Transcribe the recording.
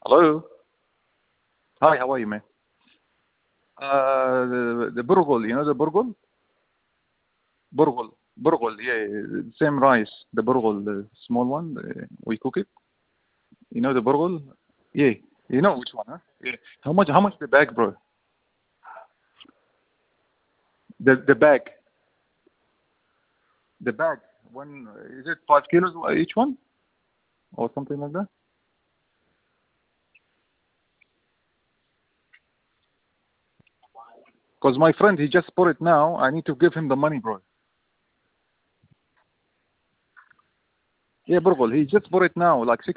Hello. Hi, how are you, man? The burgol, you know the burgol? Burgol, yeah, same rice. The burgol, the small one, we cook it. You know the burgol? Yeah, you know which one, huh? Yeah. How much the bag, bro? The bag, the bag. One is it 5 kilos each one or something like that? Because my friend he just bought it now. I need to give him the money, bro. Yeah, burgol. He just bought it now, like